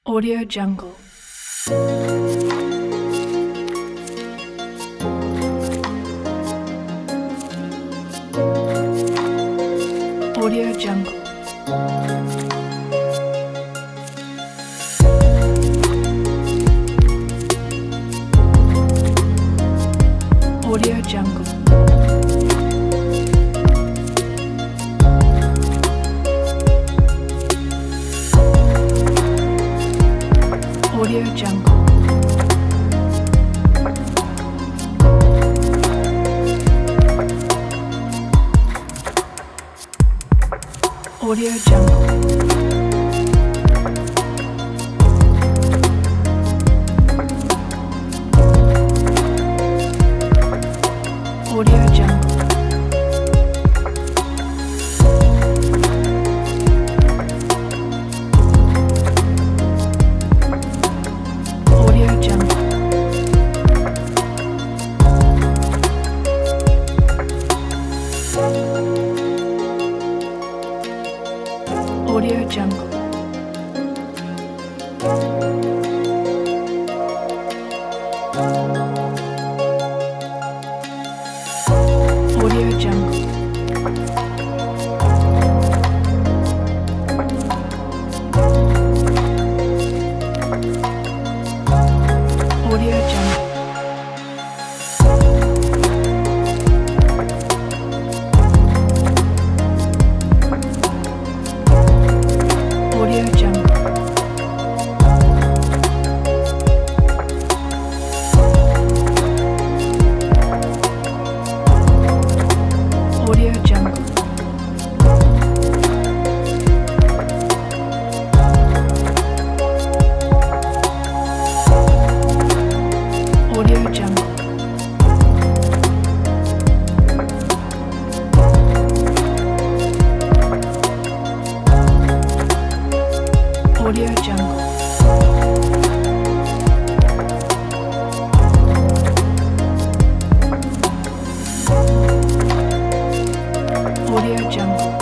Audio Jungle. Audio Jungle. Audio Jungle. Audio Jungle. Audio Jungle. Audio Jungle. Audio Jungle. Audio Jungle. Audio Jungle. Audio Jungle. Audio Jungle. Audio Jungle. Audio Jungle. Audio Jungle. Audio Jungle.